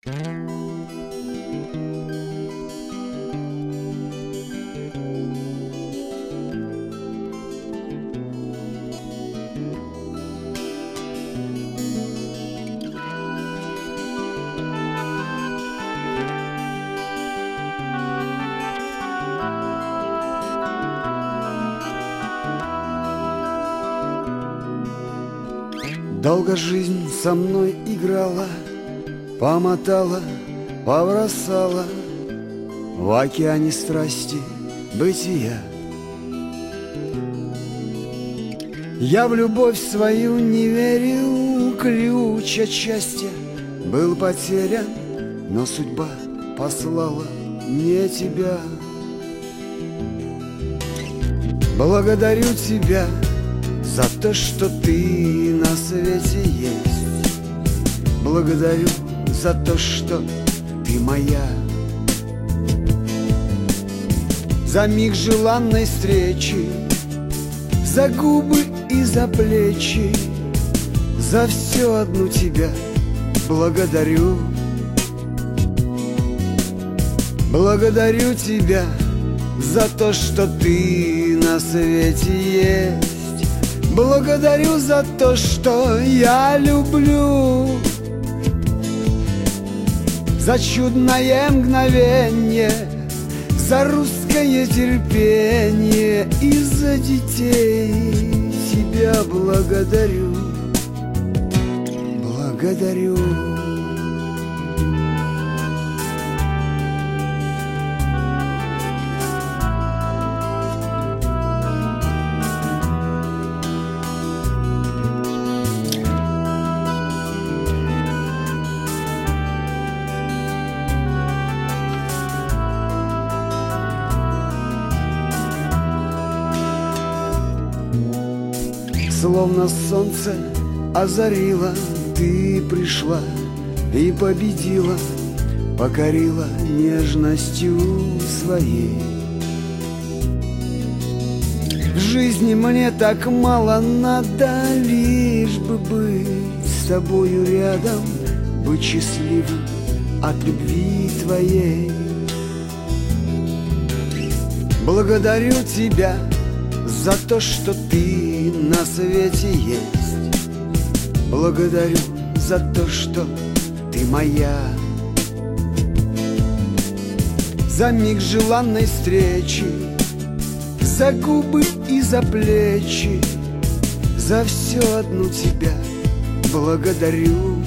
Долго жизнь со мной играла, помотала, побросала в океане страсти бытия. Я в любовь свою не верил, ключ от счастья был потерян, но судьба послала мне тебя. Благодарю тебя за то, что ты на свете есть. Благодарю за то, что ты моя. За миг желанной встречи, за губы и за плечи, за все одну тебя благодарю. Благодарю тебя за то, что ты на свете есть. Благодарю за то, что я люблю, за чудное мгновенье, за русское терпение и за детей тебя благодарю. Благодарю. Словно солнце озарило, ты пришла и победила, покорила нежностью своей. В жизни мне так мало надо, лишь бы быть с тобою рядом, быть счастливым от любви твоей. Благодарю тебя за то, что ты на свете есть. Благодарю за то, что ты моя. За миг желанной встречи, за губы и за плечи, за все одну тебя благодарю.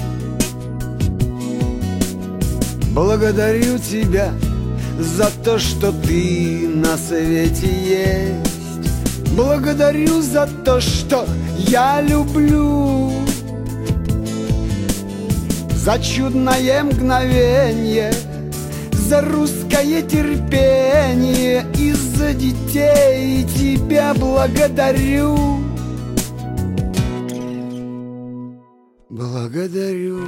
Благодарю тебя за то, что ты на свете есть. Благодарю за то, что я люблю, за чудное мгновенье, за русское терпение и за детей тебя благодарю. Благодарю.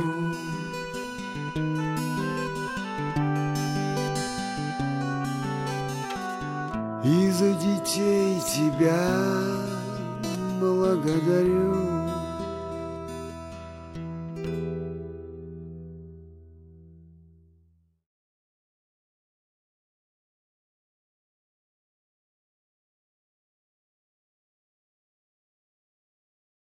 И за детей тебя благодарю.